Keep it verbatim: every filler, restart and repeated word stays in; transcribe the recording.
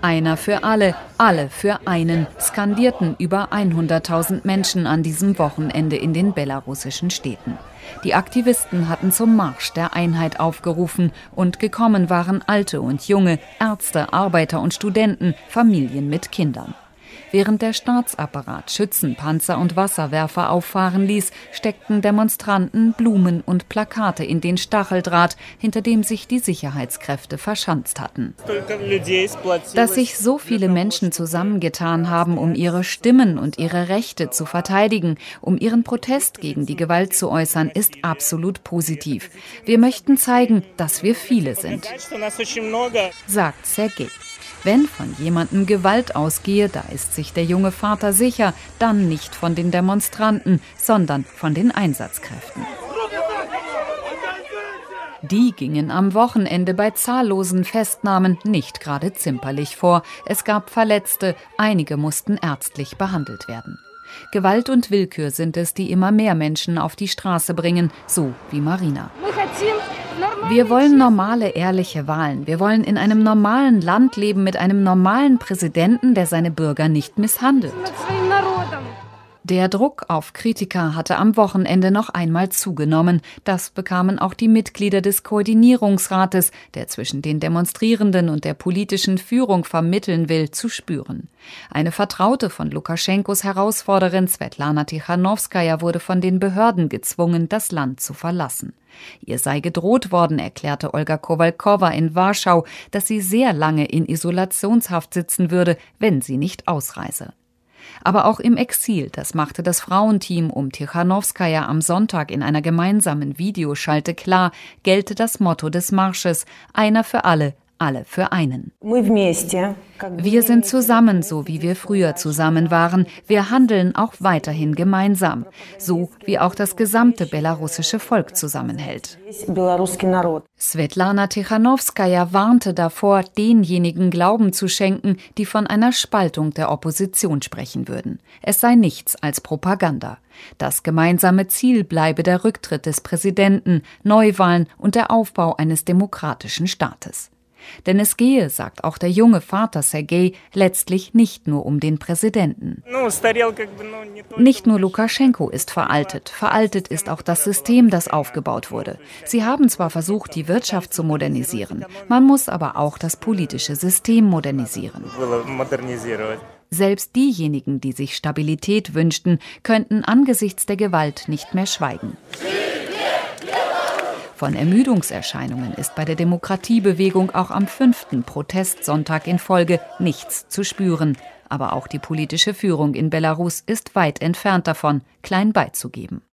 Einer für alle, alle für einen, skandierten über hunderttausend Menschen an diesem Wochenende in den belarussischen Städten. Die Aktivisten hatten zum Marsch der Einheit aufgerufen und gekommen waren Alte und Junge, Ärzte, Arbeiter und Studenten, Familien mit Kindern. Während der Staatsapparat Schützenpanzer und Wasserwerfer auffahren ließ, steckten Demonstranten Blumen und Plakate in den Stacheldraht, hinter dem sich die Sicherheitskräfte verschanzt hatten. Dass sich so viele Menschen zusammengetan haben, um ihre Stimmen und ihre Rechte zu verteidigen, um ihren Protest gegen die Gewalt zu äußern, ist absolut positiv. Wir möchten zeigen, dass wir viele sind, sagt Sergei. Wenn von jemandem Gewalt ausgehe, da ist sich der junge Vater sicher, dann nicht von den Demonstranten, sondern von den Einsatzkräften. Die gingen am Wochenende bei zahllosen Festnahmen nicht gerade zimperlich vor. Es gab Verletzte, einige mussten ärztlich behandelt werden. Gewalt und Willkür sind es, die immer mehr Menschen auf die Straße bringen, so wie Marina. Wir wollen normale, ehrliche Wahlen. Wir wollen in einem normalen Land leben mit einem normalen Präsidenten, der seine Bürger nicht misshandelt. Der Druck auf Kritiker hatte am Wochenende noch einmal zugenommen. Das bekamen auch die Mitglieder des Koordinierungsrates, der zwischen den Demonstrierenden und der politischen Führung vermitteln will, zu spüren. Eine Vertraute von Lukaschenkos Herausforderin Svetlana Tichanowskaja wurde von den Behörden gezwungen, das Land zu verlassen. Ihr sei gedroht worden, erklärte Olga Kowalkowa in Warschau, dass sie sehr lange in Isolationshaft sitzen würde, wenn sie nicht ausreise. Aber auch im Exil, das machte das Frauenteam um Tichanowskaja am Sonntag in einer gemeinsamen Videoschalte klar, gelte das Motto des Marsches: Einer für alle, alle für einen. Wir sind zusammen, so wie wir früher zusammen waren. Wir handeln auch weiterhin gemeinsam, so wie auch das gesamte belarussische Volk zusammenhält. Svetlana Tichanowskaja warnte davor, denjenigen Glauben zu schenken, die von einer Spaltung der Opposition sprechen würden. Es sei nichts als Propaganda. Das gemeinsame Ziel bleibe der Rücktritt des Präsidenten, Neuwahlen und der Aufbau eines demokratischen Staates. Denn es gehe, sagt auch der junge Vater Sergei, letztlich nicht nur um den Präsidenten. Nicht nur Lukaschenko ist veraltet, veraltet ist auch das System, das aufgebaut wurde. Sie haben zwar versucht, die Wirtschaft zu modernisieren, man muss aber auch das politische System modernisieren. Selbst diejenigen, die sich Stabilität wünschten, könnten angesichts der Gewalt nicht mehr schweigen. Von Ermüdungserscheinungen ist bei der Demokratiebewegung auch am fünften Protestsonntag in Folge nichts zu spüren. Aber auch die politische Führung in Belarus ist weit entfernt davon, klein beizugeben.